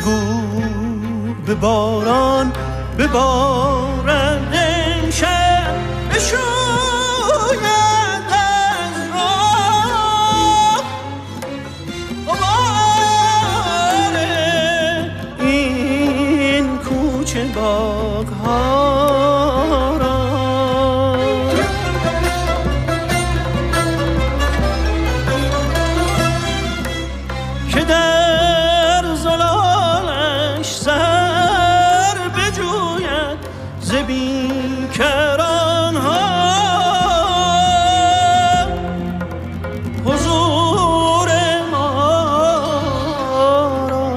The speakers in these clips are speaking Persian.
بگو به باران ببارد امشب بشوید از راه غبار این کوچه باغ‌ها را که در زلالش سر بجوید ز بیکران‌ها حضور ما را.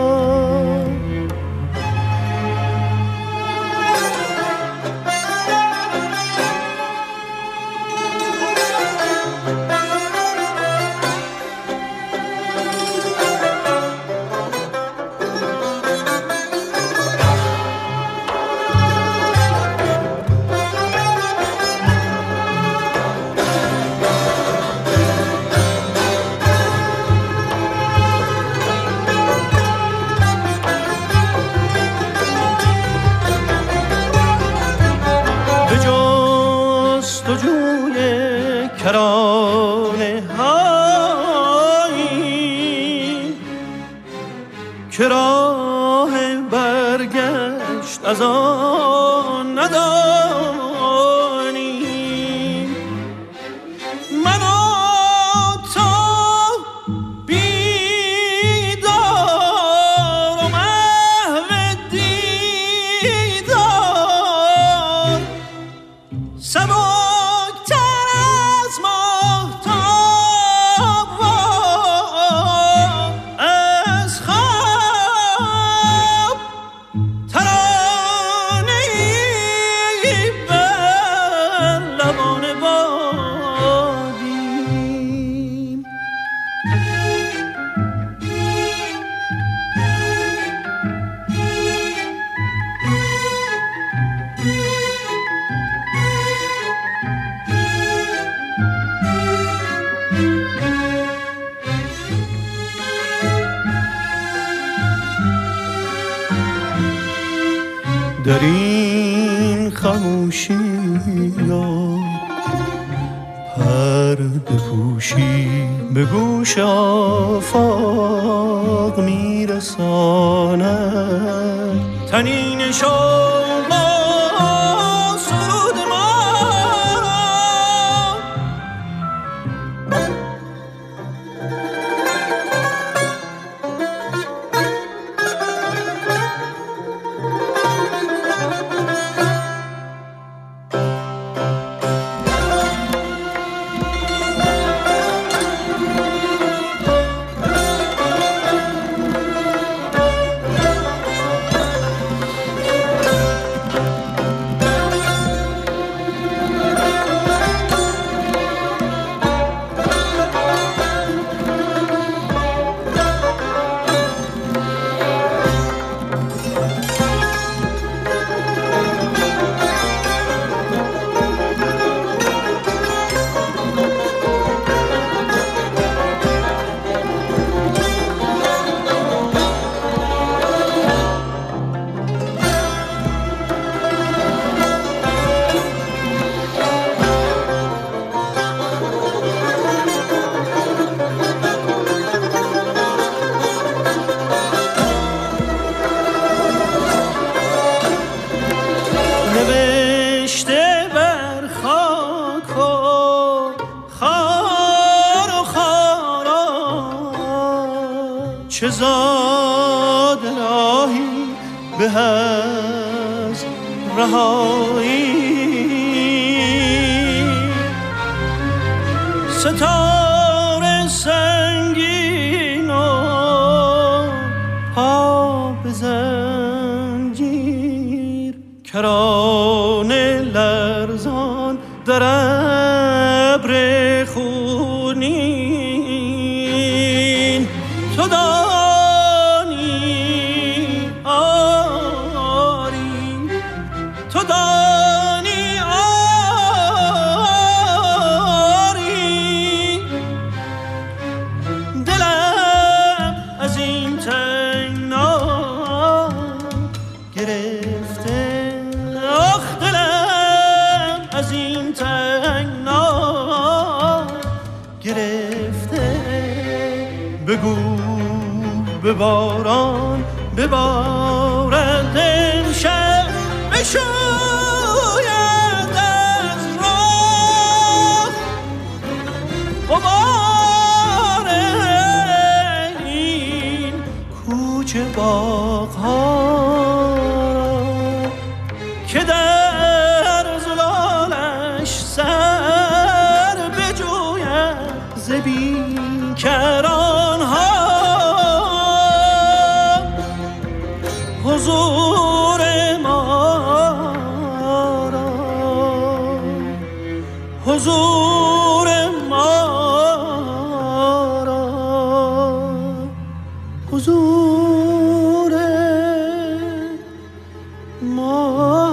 به جستجوی کرانه هایی که راه برگشت از آن ندانیم، من و تو بیدار و محو دیدار سبکتر از ماهتاب و از خواب ترانه‌ای بر لبان بادیم. در این خاموشی پرده پوشی به گوش آفاق میرساند طنین شوق و سرود ما. نوشته بر خاک و خار و خارا چه زاد راهی به از رهایی ستاره سنگین و پا به زنجیر کرانه لرزان در ابر خونین تو دانی آری تو دانی آری دلم از این تنگنا بگو به باران ببارد امشب بشاید از راه غبار این کوچه باغ‌ها را که در زلالش سر بجوید ز بیکران‌ها. حضور ما را حضور ما را حضور ما